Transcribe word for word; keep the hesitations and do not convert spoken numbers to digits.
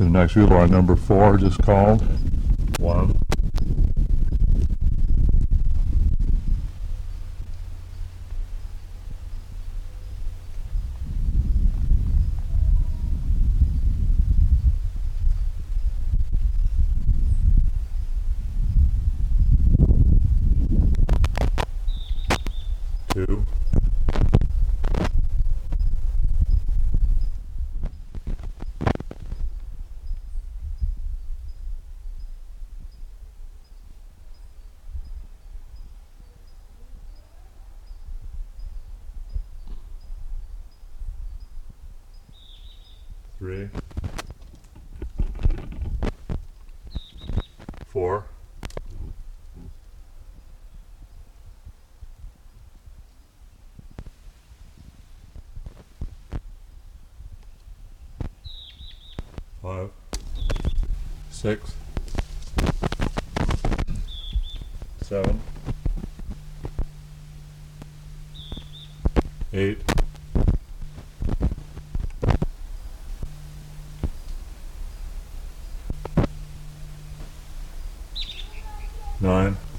to the next group on number four, just called. One. Two. Three. Four. Five. Six. Seven. Eight. Nine.